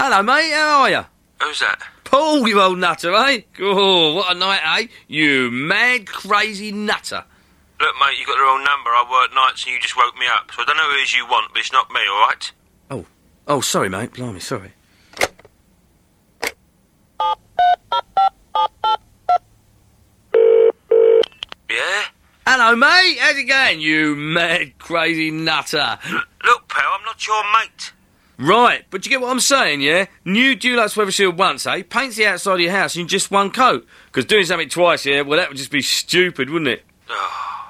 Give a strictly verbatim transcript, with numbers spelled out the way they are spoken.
Hello, mate, how are you? Who's that? Paul, you old nutter, eh? Oh, what a night, eh? You mad, crazy nutter. Look, mate, you got the wrong number. I work nights and you just woke me up. So I don't know who it is you want, but it's not me, all right? Oh. Oh, sorry, mate. Blimey, sorry. Yeah? Hello, mate. How's it going, you mad, crazy nutter? Look, pal, I'm not your mate. Right, but you get what I'm saying, yeah? New Dulux Weather Shield once, eh? Paints the outside of your house in just one coat. Because doing something twice, yeah, well, that would just be stupid, wouldn't it? Oh.